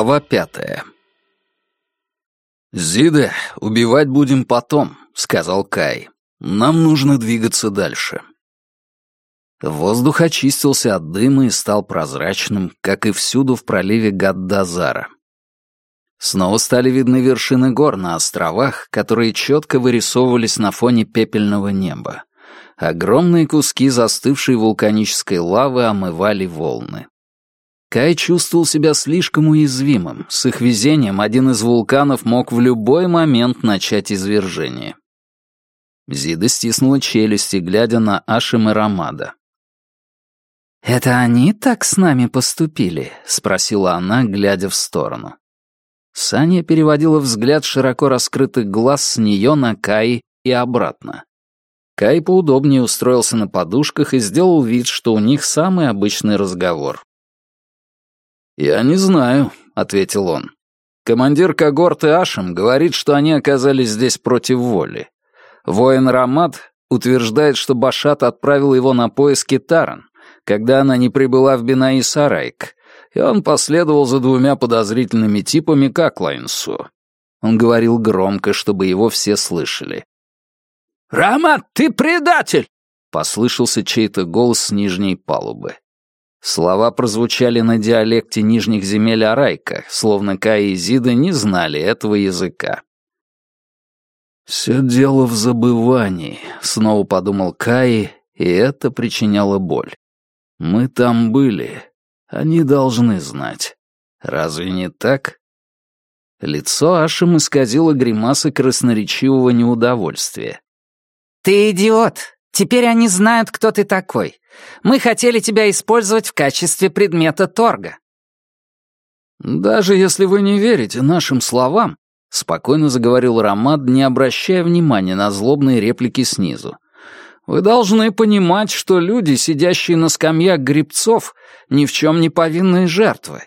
Глава 5. «Зиде, убивать будем потом», — сказал Кай. «Нам нужно двигаться дальше». Воздух очистился от дыма и стал прозрачным, как и всюду в проливе Гаддазара. Снова стали видны вершины гор на островах, которые четко вырисовывались на фоне пепельного неба. Огромные куски застывшей вулканической лавы омывали волны. Кай чувствовал себя слишком уязвимым. С их везением один из вулканов мог в любой момент начать извержение. Зида стиснула челюсти, глядя на Ашем и Рамада. «Это они так с нами поступили?» — спросила она, глядя в сторону. Саня переводила взгляд широко раскрытых глаз с нее на Кай и обратно. Кай поудобнее устроился на подушках и сделал вид, что у них самый обычный разговор. «Я не знаю», — ответил он. «Командир когорты Ашем говорит, что они оказались здесь против воли. Воин Рамад утверждает, что Башат отправил его на поиски Таран, когда она не прибыла в Бинаи-Сарайк, и он последовал за двумя подозрительными типами к Аклайнсу». Он говорил громко, чтобы его все слышали. «Рамад, ты предатель!» — послышался чей-то голос с нижней палубы. Слова прозвучали на диалекте нижних земель Арайка, словно Кай и Зида не знали этого языка. «Все дело в забывании», — снова подумал Кай, и это причиняло боль. «Мы там были. Они должны знать. Разве не так?» Лицо Ашем исказило гримаса красноречивого неудовольствия. «Ты идиот! Теперь они знают, кто ты такой. Мы хотели тебя использовать в качестве предмета торга». «Даже если вы не верите нашим словам», — спокойно заговорил Рамад, не обращая внимания на злобные реплики снизу, «вы должны понимать, что люди, сидящие на скамьях гребцов, ни в чем не повинные жертвы».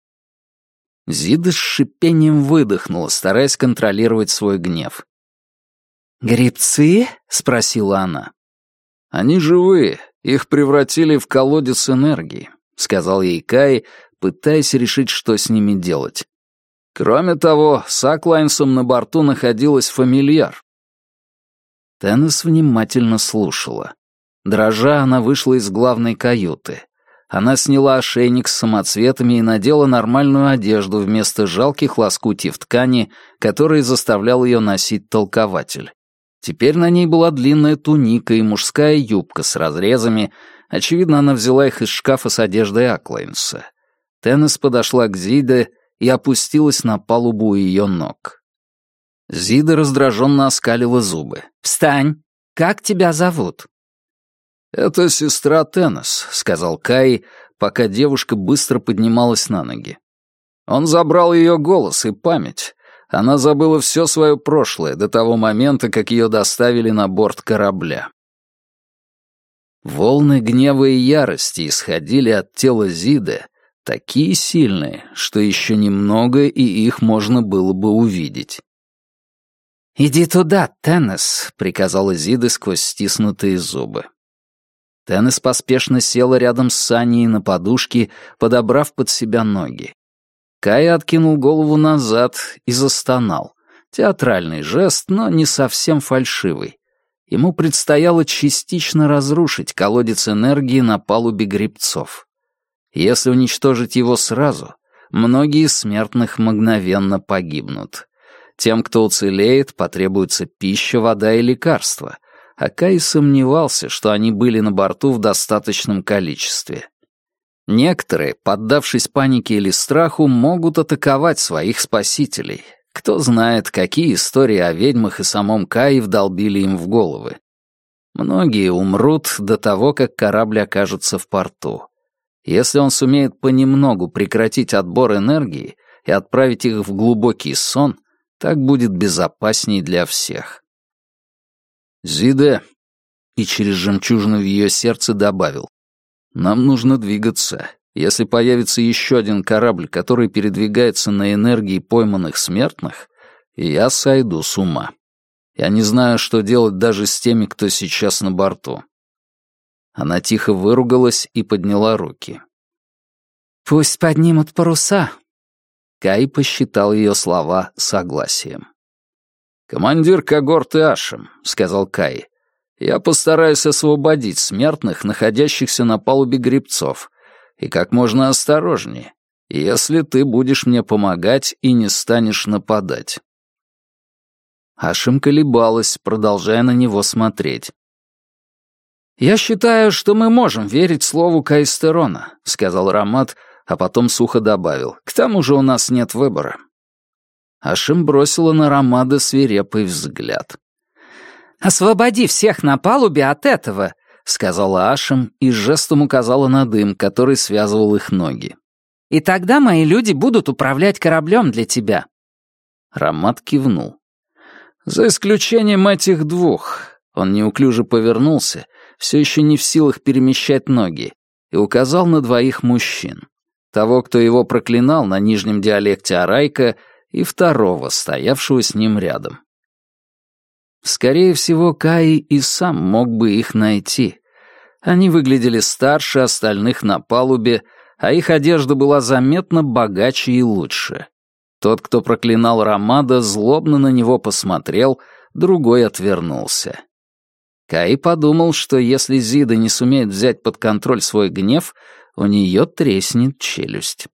Зида с шипением выдохнула, стараясь контролировать свой гнев. «Гребцы?» — спросила она. «Они живые, их превратили в колодец энергии», — сказал ей Кай, пытаясь решить, что с ними делать. «Кроме того, с Аклайнсом на борту находилась фамильяр». Теннес внимательно слушала. Дрожа, она вышла из главной каюты. Она сняла ошейник с самоцветами и надела нормальную одежду вместо жалких лоскутьев ткани, которые заставлял ее носить толкователь. Теперь на ней была длинная туника и мужская юбка с разрезами. Очевидно, она взяла их из шкафа с одеждой Аклайнса. Теннес подошла к Зиде и опустилась на палубу у ее ног. Зида раздраженно оскалила зубы. «Встань! Как тебя зовут?» «Это сестра Теннес», — сказал Кай, пока девушка быстро поднималась на ноги. Он забрал ее голос и память. Она забыла все свое прошлое до того момента, как ее доставили на борт корабля. Волны гнева и ярости исходили от тела Зиды, такие сильные, что еще немного, и их можно было бы увидеть. «Иди туда, Теннес», — приказала Зида сквозь стиснутые зубы. Теннес поспешно села рядом с Саней на подушке, подобрав под себя ноги. Кай откинул голову назад и застонал. Театральный жест, но не совсем фальшивый. Ему предстояло частично разрушить колодец энергии на палубе гребцов. Если уничтожить его сразу, многие из смертных мгновенно погибнут. Тем, кто уцелеет, потребуется пища, вода и лекарства, а Кай сомневался, что они были на борту в достаточном количестве. Некоторые, поддавшись панике или страху, могут атаковать своих спасителей. Кто знает, какие истории о ведьмах и самом Кае вдолбили им в головы. Многие умрут до того, как корабль окажется в порту. Если он сумеет понемногу прекратить отбор энергии и отправить их в глубокий сон, так будет безопасней для всех. «Зиде», и через жемчужину в ее сердце добавил, «нам нужно двигаться. Если появится еще один корабль, который передвигается на энергии пойманных смертных, я сойду с ума. Я не знаю, что делать даже с теми, кто сейчас на борту». Она тихо выругалась и подняла руки. «Пусть поднимут паруса». Кай посчитал ее слова согласием. «Командир когорты Ашем», — сказал Кай, — «я постараюсь освободить смертных, находящихся на палубе гребцов, и как можно осторожнее, если ты будешь мне помогать и не станешь нападать». Ашем колебалась, продолжая на него смотреть. «Я считаю, что мы можем верить слову Кайстерона», — сказал Рамат, а потом сухо добавил. «К тому же у нас нет выбора». Ашем бросила на Рамада свирепый взгляд. «Освободи всех на палубе от этого», — сказала Ашем и жестом указала на дым, который связывал их ноги. «И тогда мои люди будут управлять кораблем для тебя». Рамад кивнул. «За исключением этих двух». Он неуклюже повернулся, все еще не в силах перемещать ноги, и указал на двоих мужчин. Того, кто его проклинал на нижнем диалекте арайка, и второго, стоявшего с ним рядом. Скорее всего, Кай и сам мог бы их найти. Они выглядели старше остальных на палубе, а их одежда была заметно богаче и лучше. Тот, кто проклинал Рамада, злобно на него посмотрел, другой отвернулся. Кай подумал, что если Зида не сумеет взять под контроль свой гнев, у нее треснет челюсть.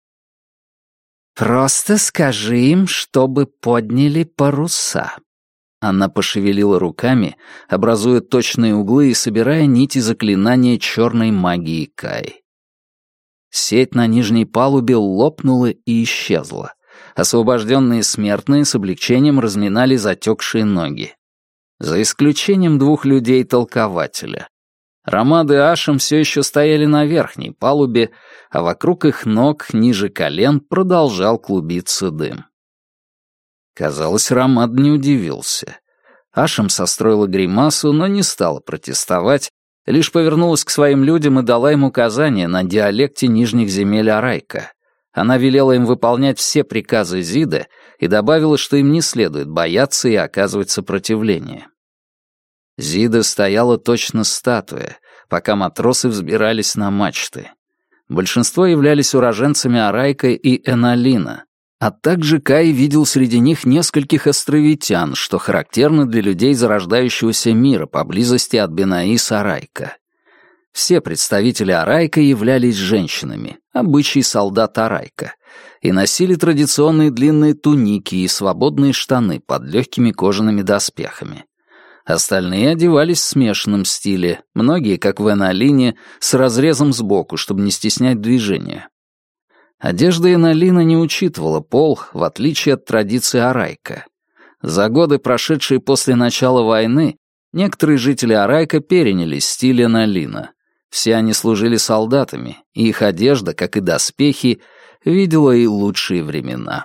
«Просто скажи им, чтобы подняли паруса». Она пошевелила руками, образуя точные углы и собирая нити заклинания черной магии Кай. Сеть на нижней палубе лопнула и исчезла. Освобожденные смертные с облегчением разминали затекшие ноги. За исключением двух людей-толкователя. Рамад и Ашем все еще стояли на верхней палубе, а вокруг их ног, ниже колен, продолжал клубиться дым. Казалось, Рамад не удивился. Ашем состроила гримасу, но не стала протестовать, лишь повернулась к своим людям и дала им указания на диалекте нижних земель Арайка. Она велела им выполнять все приказы Зиды и добавила, что им не следует бояться и оказывать сопротивление. Зида стояла точно статуя, пока матросы взбирались на мачты. Большинство являлись уроженцами Арайка и Эналина, а также Кай видел среди них нескольких островитян, что характерно для людей зарождающегося мира поблизости от Бенаис-Арайка. Все представители Арайка являлись женщинами, обычай солдат Арайка, и носили традиционные длинные туники и свободные штаны под легкими кожаными доспехами. Остальные одевались в смешанном стиле, многие, как в Эналине, с разрезом сбоку, чтобы не стеснять движения. Одежда Эналина не учитывала пол, в отличие от традиции Арайка. За годы, прошедшие после начала войны, некоторые жители Арайка переняли стиль Эналина. Все они служили солдатами, и их одежда, как и доспехи, видела и лучшие времена.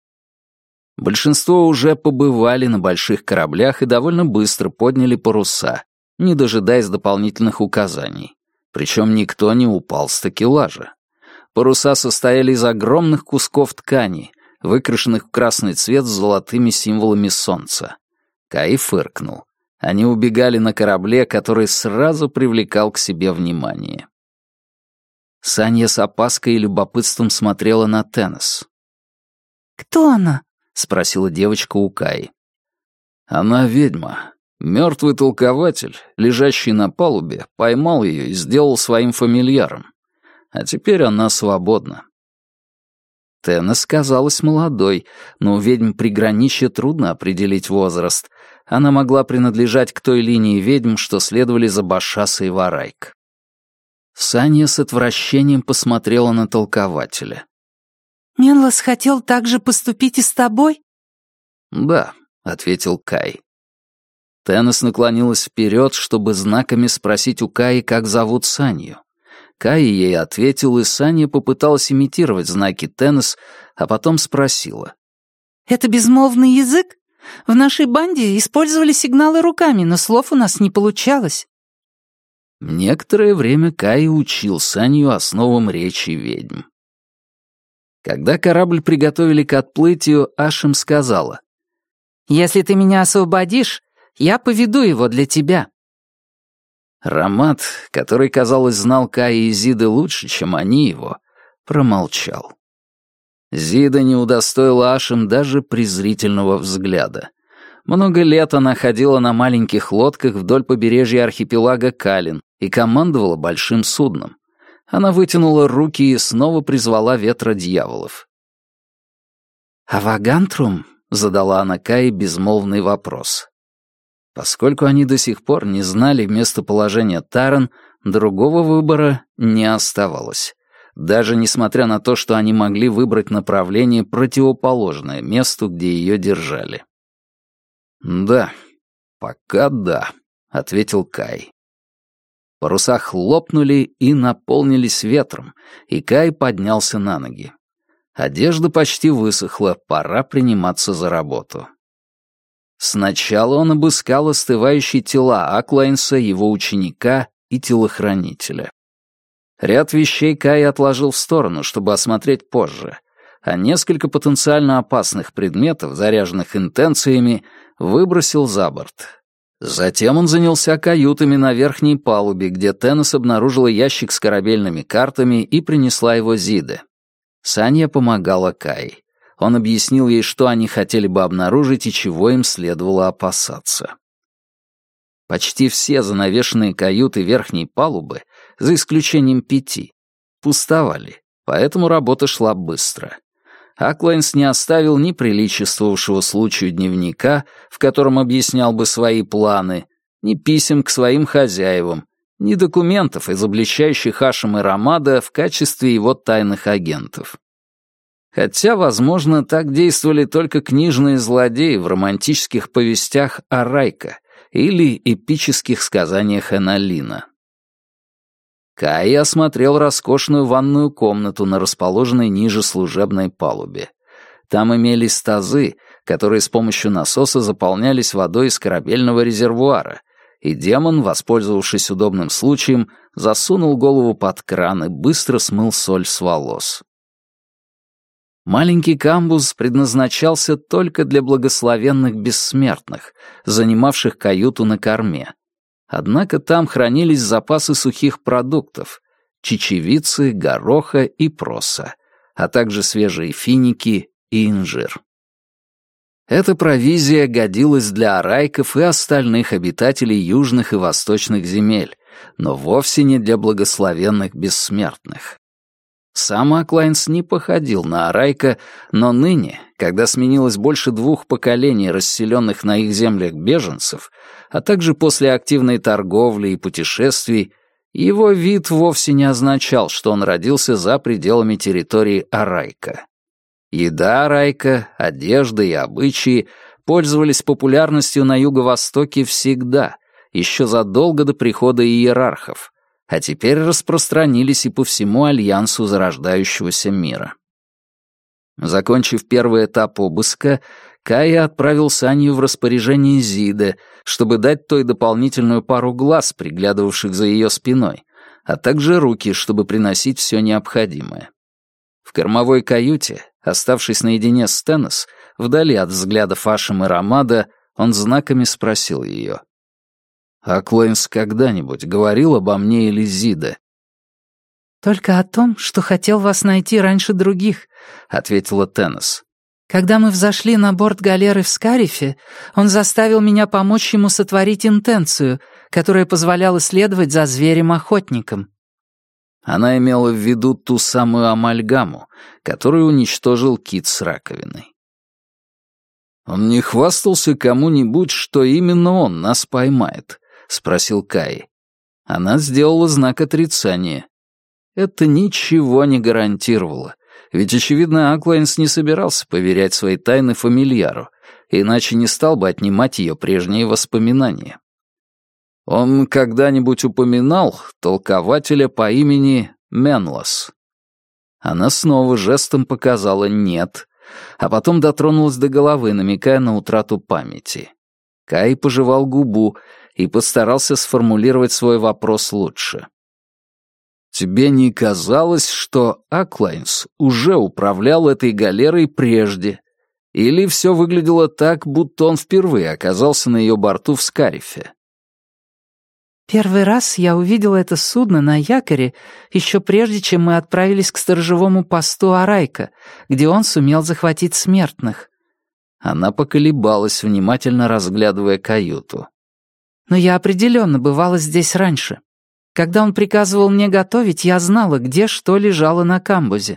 Большинство уже побывали на больших кораблях и довольно быстро подняли паруса, не дожидаясь дополнительных указаний. Причем никто не упал с такелажа. Паруса состояли из огромных кусков ткани, выкрашенных в красный цвет с золотыми символами солнца. Кай фыркнул. Они убегали на корабле, который сразу привлекал к себе внимание. Санья с опаской и любопытством смотрела на Теннес. «Кто она?» — спросила девочка у Каи. «Она ведьма. Мертвый толкователь, лежащий на палубе, поймал ее и сделал своим фамильяром. А теперь она свободна». Теннес казалась молодой, но у ведьм приграничья трудно определить возраст. Она могла принадлежать к той линии ведьм, что следовали за Башасой в Арайк. Санья с отвращением посмотрела на толкователя. «Менлас хотел так же поступить и с тобой?» «Да», — ответил Кай. Теннес наклонилась вперед, чтобы знаками спросить у Каи, как зовут Санью. Кай ей ответил, и Саня попыталась имитировать знаки Теннес, а потом спросила. «Это безмолвный язык? В нашей банде использовали сигналы руками, но слов у нас не получалось». Некоторое время Кай учил Санью основам речи ведьм. Когда корабль приготовили к отплытию, Ашем сказала. «Если ты меня освободишь, я поведу его для тебя». Рамат, который, казалось, знал Кая и Зиды лучше, чем они его, промолчал. Зида не удостоила Ашем даже презрительного взгляда. Много лет она ходила на маленьких лодках вдоль побережья архипелага Калин и командовала большим судном. Она вытянула руки и снова призвала ветра дьяволов. «А Вагантрум?» — задала она Кае безмолвный вопрос. Поскольку они до сих пор не знали местоположения Таран, другого выбора не оставалось, даже несмотря на то, что они могли выбрать направление, противоположное месту, где ее держали. «Да, пока да», — ответил Кай. Паруса хлопнули и наполнились ветром, и Кай поднялся на ноги. Одежда почти высохла, пора приниматься за работу. Сначала он обыскал остывающие тела Аклайнса, его ученика и телохранителя. Ряд вещей Кай отложил в сторону, чтобы осмотреть позже, а несколько потенциально опасных предметов, заряженных интенциями, выбросил за борт. Затем он занялся каютами на верхней палубе, где Теннес обнаружила ящик с корабельными картами и принесла его Зиде. Санья помогала Кай. Он объяснил ей, что они хотели бы обнаружить и чего им следовало опасаться. Почти все занавешенные каюты верхней палубы, за исключением 5, пустовали, поэтому работа шла быстро. Аклайнс не оставил ни приличествовавшего случаю дневника, в котором объяснял бы свои планы, ни писем к своим хозяевам, ни документов, изобличающих Ашем и Рамада в качестве его тайных агентов. Хотя, возможно, так действовали только книжные злодеи в романтических повестях Арайка или эпических сказаниях Энолина. Кай осмотрел роскошную ванную комнату на расположенной ниже служебной палубе. Там имелись тазы, которые с помощью насоса заполнялись водой из корабельного резервуара, и демон, воспользовавшись удобным случаем, засунул голову под кран и быстро смыл соль с волос. Маленький камбуз предназначался только для благословенных бессмертных, занимавших каюту на корме. Однако там хранились запасы сухих продуктов — чечевицы, гороха и проса, а также свежие финики и инжир. Эта провизия годилась для арайков и остальных обитателей южных и восточных земель, но вовсе не для благословенных бессмертных. Сам Аклайнс не походил на арайка, но ныне, когда сменилось больше 2 поколений расселенных на их землях беженцев, а также после активной торговли и путешествий, его вид вовсе не означал, что он родился за пределами территории арайка. Еда арайка, одежда и обычаи пользовались популярностью на юго-востоке всегда, еще задолго до прихода иерархов, а теперь распространились и по всему альянсу зарождающегося мира. Закончив первый этап обыска, Кая отправил Санью в распоряжение Зиды, чтобы дать той дополнительную пару глаз, приглядывавших за ее спиной, а также руки, чтобы приносить все необходимое. В кормовой каюте, оставшись наедине с Теннес, вдали от взглядов Ашем и Рамада, он знаками спросил ее: «Аклайнс когда-нибудь говорил обо мне или Зиде?» «Только о том, что хотел вас найти раньше других», — ответила Теннес. «Когда мы взошли на борт галеры в Скарифе, он заставил меня помочь ему сотворить интенцию, которая позволяла следовать за зверем-охотником». Она имела в виду ту самую амальгаму, которую уничтожил кит с раковиной. «Он не хвастался кому-нибудь, что именно он нас поймает?» — спросил Кай. Она сделала знак отрицания. Это ничего не гарантировало, ведь, очевидно, Аклайнс не собирался поверять свои тайны фамильяру, иначе не стал бы отнимать ее прежние воспоминания. Он когда-нибудь упоминал толкователя по имени Менлас? Она снова жестом показала «нет», а потом дотронулась до головы, намекая на утрату памяти. Кай пожевал губу и постарался сформулировать свой вопрос лучше. «Тебе не казалось, что Аклайнс уже управлял этой галерой прежде? Или все выглядело так, будто он впервые оказался на ее борту в Скарифе?» Первый раз я увидела это судно на якоре еще прежде, чем мы отправились к сторожевому посту Арайка, где он сумел захватить смертных. Она поколебалась, внимательно разглядывая каюту. Но я определенно бывала здесь раньше. Когда он приказывал мне готовить, я знала, где что лежало на камбузе.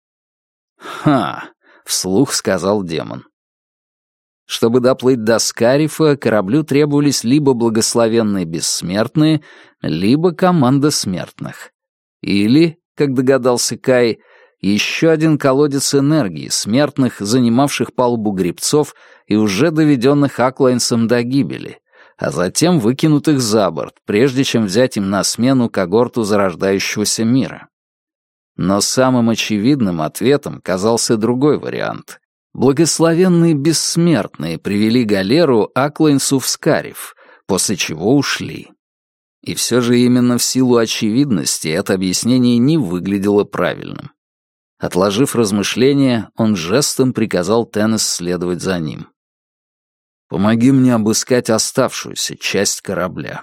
«Ха!» — вслух сказал демон. Чтобы доплыть до Скарифа, кораблю требовались либо благословенные бессмертные, либо команда смертных. Или, как догадался Кай, еще один колодец энергии смертных, занимавших палубу гребцов и уже доведенных Аклайнсом до гибели, а затем выкинутых за борт, прежде чем взять им на смену когорту зарождающегося мира. Но самым очевидным ответом казался другой вариант. Благословенные бессмертные привели галеру Аклайнсу в Скариф, после чего ушли. И все же именно в силу очевидности это объяснение не выглядело правильным. Отложив размышления, он жестом приказал Теннес следовать за ним. «Помоги мне обыскать оставшуюся часть корабля».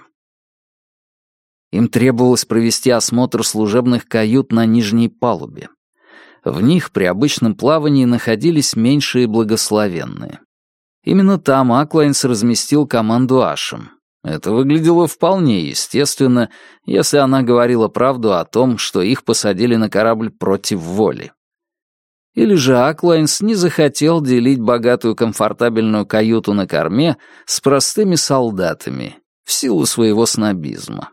Им требовалось провести осмотр служебных кают на нижней палубе. В них при обычном плавании находились меньшие благословенные. Именно там Аклайнс разместил команду Ашем. Это выглядело вполне естественно, если она говорила правду о том, что их посадили на корабль против воли. Или же Аклайнс не захотел делить богатую комфортабельную каюту на корме с простыми солдатами в силу своего снобизма.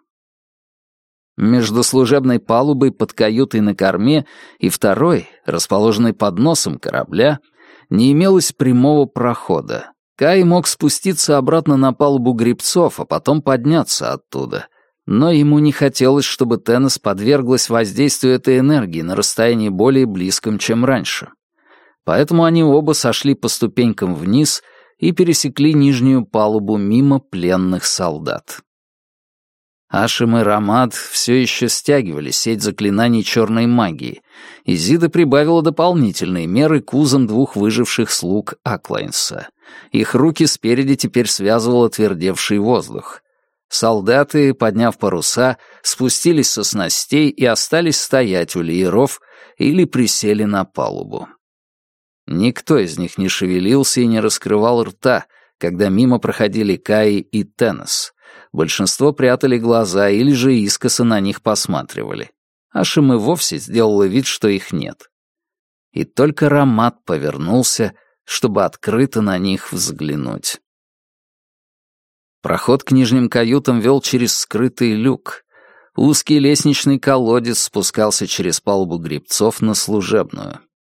Между служебной палубой под каютой на корме и второй, расположенной под носом корабля, не имелось прямого прохода. Кай мог спуститься обратно на палубу гребцов, а потом подняться оттуда. Но ему не хотелось, чтобы Теннес подверглась воздействию этой энергии на расстоянии более близком, чем раньше. Поэтому они оба сошли по ступенькам вниз и пересекли нижнюю палубу мимо пленных солдат. Ашем и Рамад все еще стягивали сеть заклинаний черной магии, и Зида прибавила дополнительные меры к узам двух выживших слуг Аклайнса. Их руки спереди теперь связывал отвердевший воздух. Солдаты, подняв паруса, спустились со снастей и остались стоять у лееров или присели на палубу. Никто из них не шевелился и не раскрывал рта, когда мимо проходили Кай и Теннес. Большинство прятали глаза или же искоса на них посматривали. Ашем и вовсе сделала вид, что их нет. И только Рамад повернулся, чтобы открыто на них взглянуть. Проход к нижним каютам вел через скрытый люк. Узкий лестничный колодец спускался через палубу гребцов на служебную.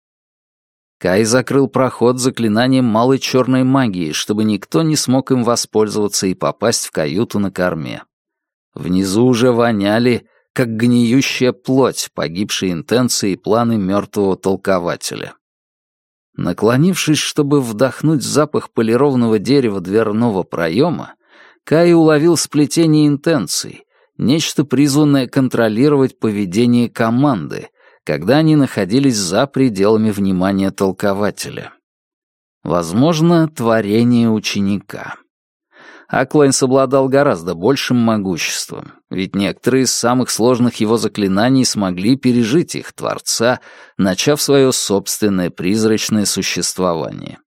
Кай закрыл проход заклинанием малой черной магии, чтобы никто не смог им воспользоваться и попасть в каюту на корме. Внизу уже воняли, как гниющая плоть, погибшие интенции и планы мертвого толкователя. Наклонившись, чтобы вдохнуть запах полированного дерева дверного проема, Кай уловил сплетение интенций, нечто призванное контролировать поведение команды, когда они находились за пределами внимания толкователя. Возможно, творение ученика. Аклайнс обладал гораздо большим могуществом, ведь некоторые из самых сложных его заклинаний смогли пережить их творца, начав свое собственное призрачное существование.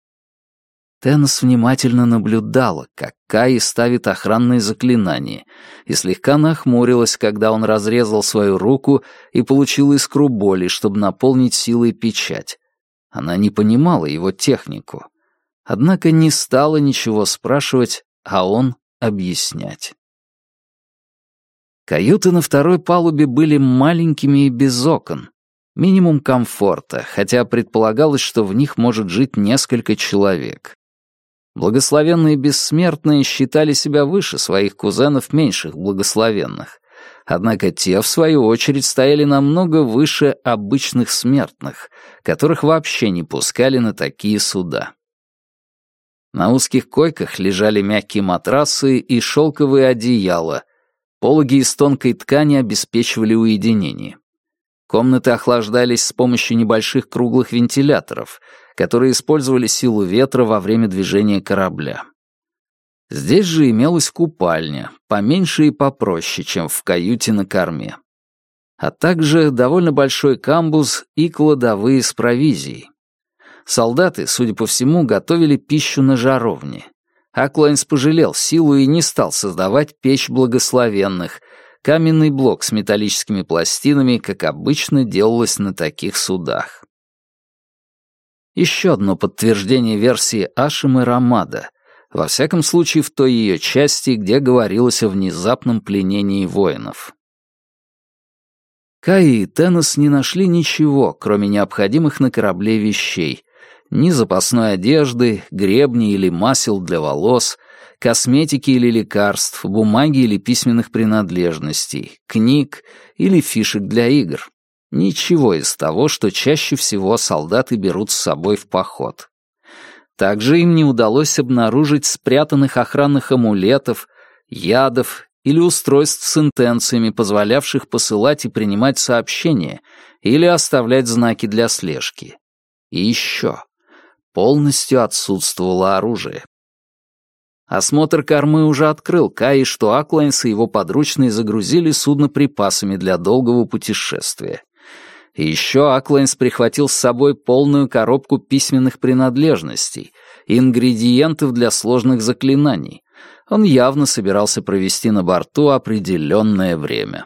Теннес внимательно наблюдала, как Кай ставит охранные заклинания, и слегка нахмурилась, когда он разрезал свою руку и получил искру боли, чтобы наполнить силой печать. Она не понимала его технику. Однако не стала ничего спрашивать, а он объяснять. Каюты на второй палубе были маленькими и без окон. Минимум комфорта, хотя предполагалось, что в них может жить несколько человек. Благословенные бессмертные считали себя выше своих кузенов меньших благословенных, однако те, в свою очередь, стояли намного выше обычных смертных, которых вообще не пускали на такие суда. На узких койках лежали мягкие матрасы и шелковые одеяла, пологи из тонкой ткани обеспечивали уединение. Комнаты охлаждались с помощью небольших круглых вентиляторов, которые использовали силу ветра во время движения корабля. Здесь же имелась купальня, поменьше и попроще, чем в каюте на корме. А также довольно большой камбуз и кладовые с провизией. Солдаты, судя по всему, готовили пищу на жаровне. Аклайнс пожалел силу и не стал создавать печь благословенных, каменный блок с металлическими пластинами, как обычно делалось на таких судах. Еще одно подтверждение версии Ашем и Рамада, во всяком случае в той ее части, где говорилось о внезапном пленении воинов. Кай и Теннес не нашли ничего, кроме необходимых на корабле вещей, ни запасной одежды, гребней или масел для волос, косметики или лекарств, бумаги или письменных принадлежностей, книг или фишек для игр. Ничего из того, что чаще всего солдаты берут с собой в поход. Также им не удалось обнаружить спрятанных охранных амулетов, ядов или устройств с интенциями, позволявших посылать и принимать сообщения или оставлять знаки для слежки. И еще. Полностью отсутствовало оружие. Осмотр кормы уже открыл Кай, что Аклайнс и его подручные загрузили судно припасами для долгого путешествия. И еще Аклайнс прихватил с собой полную коробку письменных принадлежностей и ингредиентов для сложных заклинаний. Он явно собирался провести на борту определенное время.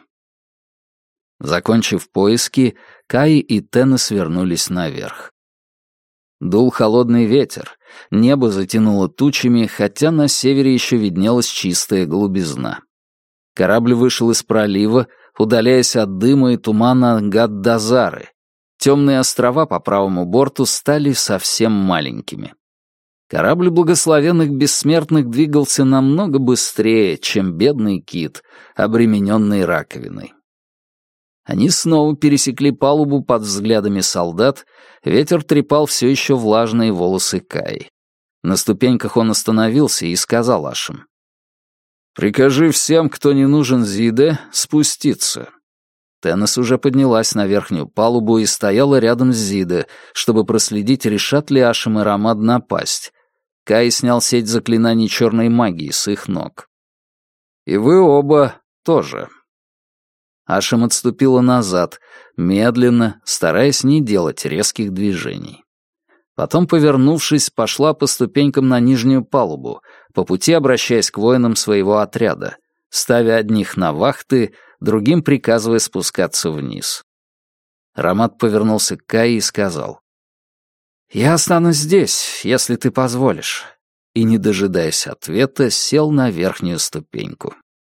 Закончив поиски, Кай и Теннес вернулись наверх. Дул холодный ветер, небо затянуло тучами, хотя на севере еще виднелась чистая голубизна. Корабль вышел из пролива, удаляясь от дыма и тумана Гаддазары. Темные острова по правому борту стали совсем маленькими. Корабль благословенных бессмертных двигался намного быстрее, чем бедный кит, обремененный раковиной. Они снова пересекли палубу под взглядами солдат, ветер трепал все еще влажные волосы Каи. На ступеньках он остановился и сказал Ашем: «Прикажи всем, кто не нужен Зиде, спуститься». Теннес уже поднялась на верхнюю палубу и стояла рядом с Зиде, чтобы проследить, решат ли Ашем и Рамад напасть. Кай снял сеть заклинаний черной магии с их ног. «И вы оба тоже». Ашем отступила назад, медленно, стараясь не делать резких движений. Потом, повернувшись, пошла по ступенькам на нижнюю палубу, по пути обращаясь к воинам своего отряда, ставя одних на вахты, другим приказывая спускаться вниз. Рамад повернулся к Кай и сказал: «Я останусь здесь, если ты позволишь», и, не дожидаясь ответа, сел на верхнюю ступеньку.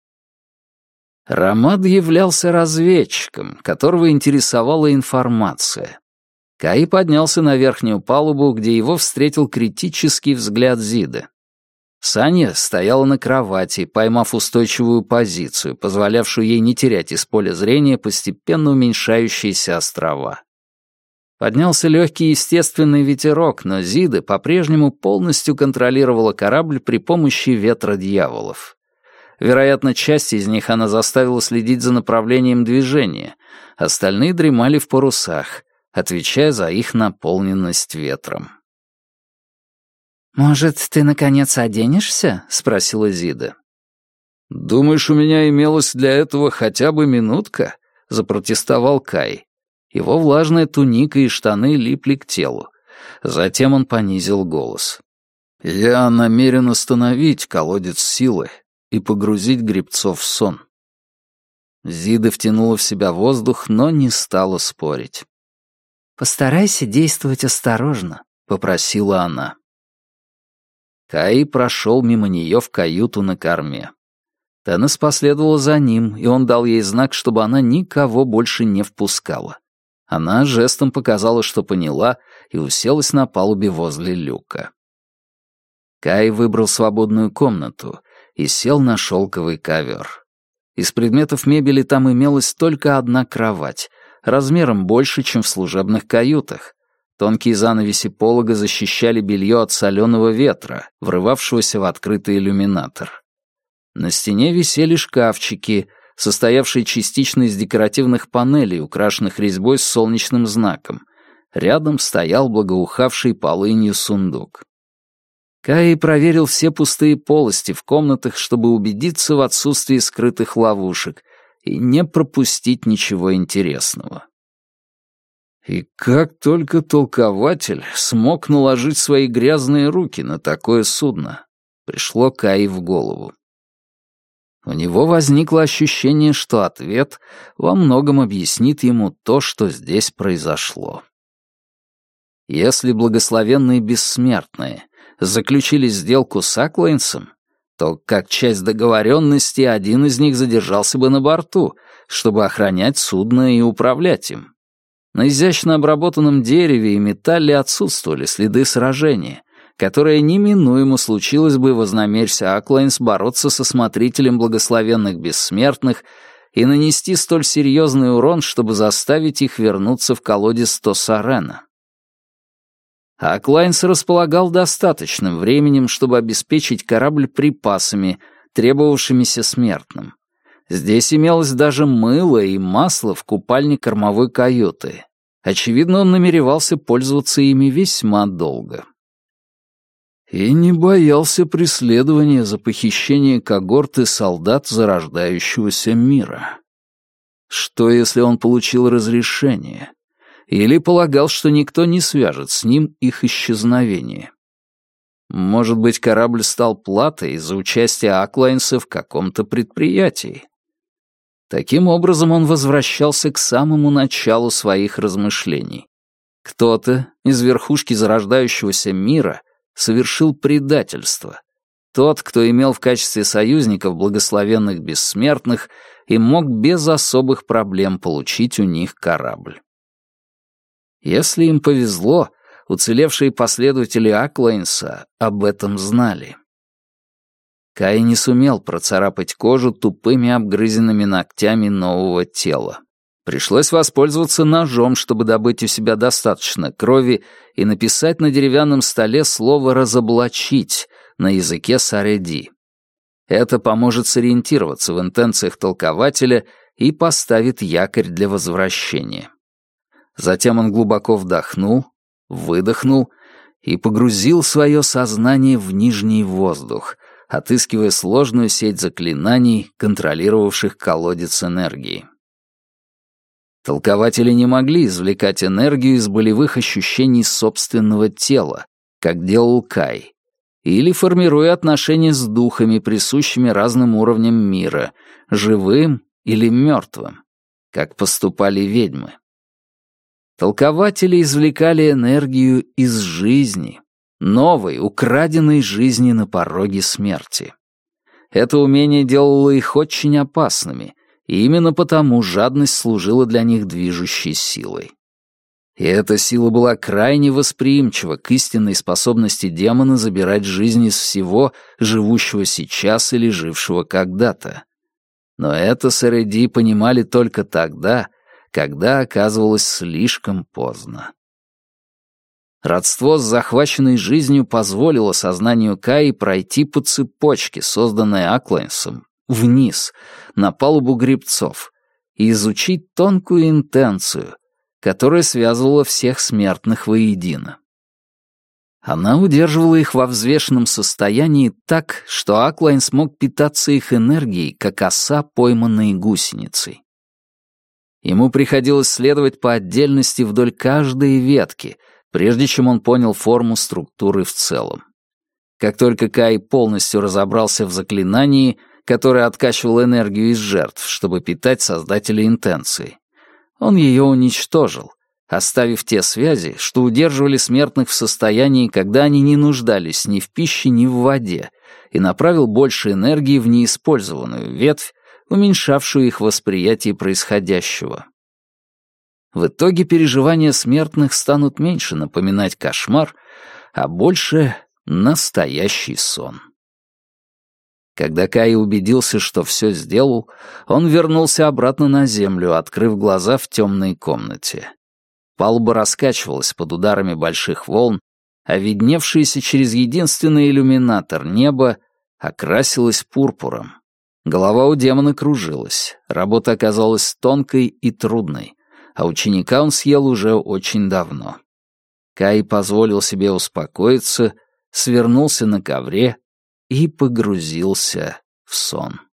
Рамад являлся разведчиком, которого интересовала информация. Кай поднялся на верхнюю палубу, где его встретил критический взгляд Зиды. Саня стояла на кровати, поймав устойчивую позицию, позволявшую ей не терять из поля зрения постепенно уменьшающиеся острова. Поднялся легкий естественный ветерок, но Зида по-прежнему полностью контролировала корабль при помощи ветра дьяволов. Вероятно, часть из них она заставила следить за направлением движения, остальные дремали в парусах, отвечая за их наполненность ветром. «Может, ты, наконец, оденешься?» — спросила Зида. «Думаешь, у меня имелась для этого хотя бы минутка?» — запротестовал Кай. Его влажная туника и штаны липли к телу. Затем он понизил голос. «Я намерен остановить колодец силы и погрузить гребцов в сон». Зида втянула в себя воздух, но не стала спорить. «Постарайся действовать осторожно», — попросила она. Кай прошел мимо нее в каюту на корме. Теннес последовала за ним, и он дал ей знак, чтобы она никого больше не впускала. Она жестом показала, что поняла, и уселась на палубе возле люка. Кай выбрал свободную комнату и сел на шелковый ковер. Из предметов мебели там имелась только одна кровать, размером больше, чем в служебных каютах. Тонкие занавеси полога защищали белье от соленого ветра, врывавшегося в открытый иллюминатор. На стене висели шкафчики, состоявшие частично из декоративных панелей, украшенных резьбой с солнечным знаком. Рядом стоял благоухавший полынью сундук. Кай проверил все пустые полости в комнатах, чтобы убедиться в отсутствии скрытых ловушек и не пропустить ничего интересного. И как только толкователь смог наложить свои грязные руки на такое судно, пришло Каи в голову. У него возникло ощущение, что ответ во многом объяснит ему то, что здесь произошло. Если благословенные бессмертные заключили сделку с Аклайнсом, то, как часть договоренности, один из них задержался бы на борту, чтобы охранять судно и управлять им. На изящно обработанном дереве и металле отсутствовали следы сражения, которое неминуемо случилось бы, вознамерься Аклайнс бороться со смотрителем благословенных бессмертных и нанести столь серьезный урон, чтобы заставить их вернуться в колодец Тосарена. Аклайнс располагал достаточным временем, чтобы обеспечить корабль припасами, требовавшимися смертным. Здесь имелось даже мыло и масло в купальне кормовой каюты. Очевидно, он намеревался пользоваться ими весьма долго. И не боялся преследования за похищение когорты солдат зарождающегося мира. Что, если он получил разрешение? Или полагал, что никто не свяжет с ним их исчезновение? Может быть, корабль стал платой за участие Аклайнса в каком-то предприятии? Таким образом, он возвращался к самому началу своих размышлений. Кто-то из верхушки зарождающегося мира совершил предательство. Тот, кто имел в качестве союзников благословенных бессмертных и мог без особых проблем получить у них корабль. Если им повезло, уцелевшие последователи Аклайнса об этом знали. Кай не сумел процарапать кожу тупыми обгрызенными ногтями нового тела. Пришлось воспользоваться ножом, чтобы добыть у себя достаточно крови и написать на деревянном столе слово «разоблачить» на языке Сареди. Это поможет сориентироваться в интенциях толкователя и поставит якорь для возвращения. Затем он глубоко вдохнул, выдохнул и погрузил свое сознание в нижний воздух, отыскивая сложную сеть заклинаний, контролировавших колодец энергии. Толкователи не могли извлекать энергию из болевых ощущений собственного тела, как делал Кай, или формируя отношения с духами, присущими разным уровням мира, живым или мертвым, как поступали ведьмы. Толкователи извлекали энергию из жизни, новой, украденной жизни на пороге смерти. Это умение делало их очень опасными, и именно потому жадность служила для них движущей силой. И эта сила была крайне восприимчива к истинной способности демона забирать жизнь из всего, живущего сейчас или жившего когда-то. Но это Сареди понимали только тогда, когда оказывалось слишком поздно. Родство с захваченной жизнью позволило сознанию Каи пройти по цепочке, созданной Аклайнсом, вниз, на палубу гребцов, и изучить тонкую интенцию, которая связывала всех смертных воедино. Она удерживала их во взвешенном состоянии так, что Аклайнс мог питаться их энергией, как оса, пойманной гусеницей. Ему приходилось следовать по отдельности вдоль каждой ветки, прежде чем он понял форму структуры в целом. Как только Кай полностью разобрался в заклинании, которое откачивало энергию из жертв, чтобы питать создателя интенции, он ее уничтожил, оставив те связи, что удерживали смертных в состоянии, когда они не нуждались ни в пище, ни в воде, и направил больше энергии в неиспользованную ветвь, уменьшавшую их восприятие происходящего. В итоге переживания смертных станут меньше напоминать кошмар, а больше — настоящий сон. Когда Кай убедился, что все сделал, он вернулся обратно на землю, открыв глаза в темной комнате. Палуба раскачивалась под ударами больших волн, а видневшееся через единственный иллюминатор небо окрасилось пурпуром. Голова у демона кружилась, работа оказалась тонкой и трудной, а ученика он съел уже очень давно. Кай позволил себе успокоиться свернулся на ковре и погрузился в сон.